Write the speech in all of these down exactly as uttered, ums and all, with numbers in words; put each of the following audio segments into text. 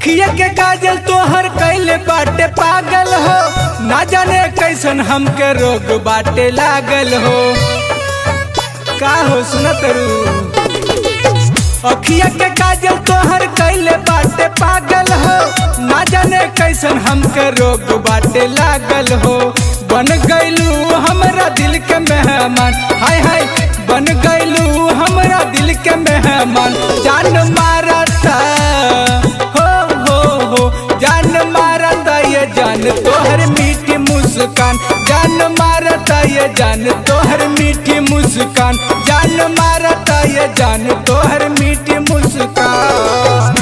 अखिया के काजल तोहर कैले बाटे पागल हो, ना जाने कैसन हमके रोग बाटे लागल हो। का हो सुनत रू अखिया के काजल तोहर कैले बाटे पागल हो, ना जाने कैसन हमके रोग बाटे लागल हो। बन गइलू हमरा दिल के मेहमान, हाय हाय बन गइलू हमरा दिल के मेहमान। जान मारता हो हो हो जान मारता ये जान तोहर मीठी मुस्कान, जान मारता ये जान तोहर मीठी मुस्कान, जान मारता ये जान तोहर मीठी मुस्कान।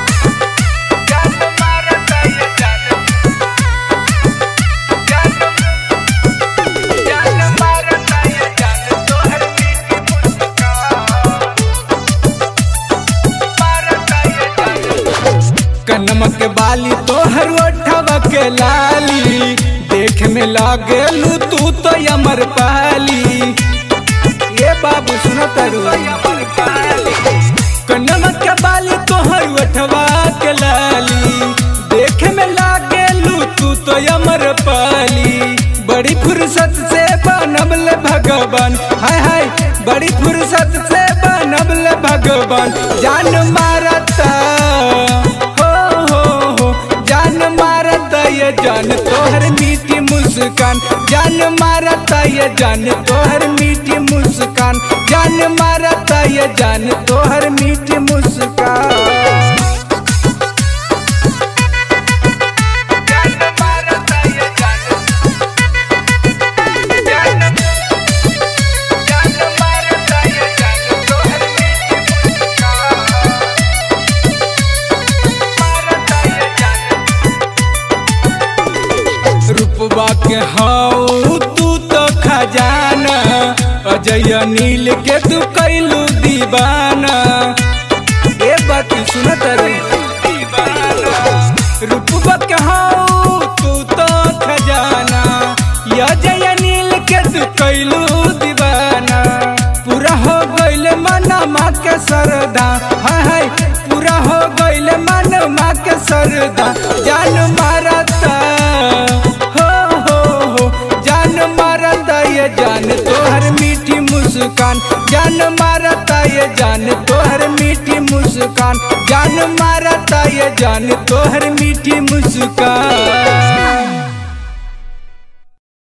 कनमा के बाली तोहर ओठवा के लाली, देख में लागलू तू तो अमर पाली। ये बाबू सुनो तरु कनमा के बाली तोहर ओठवा के लाली, देख में लागलू तू तो अमर पाली। बड़ी फुर्सत से बनबल भगवान, हाय हाय बड़ी फुर्सत से बनबल भगवान। जान मारता ये जान तोहर मीठी मुस्कान, जान मारता ये जान तोहर मीठी मुस्कान, जान मारता ये जान तोहर मीठी मुस्कान। रूपवा के हाउ तू तो खजाना, अजय नील के तू कैलू दीवाना। ये बात सुनत रे रूपवा के हाउ तू तो खजाना, अजय नील के तू कैलू दीवाना। पूरा हो गइल मन माँ के सरदा, हाय हाय पूरा हो गइल मन माँ के सरदा। जान मारता ये जान तोहर मीठी मुस्कान, जान मारता ये जान तोहर मीठी मुस्कान, जान मारता ये जान तोहर मीठी मुस्कान।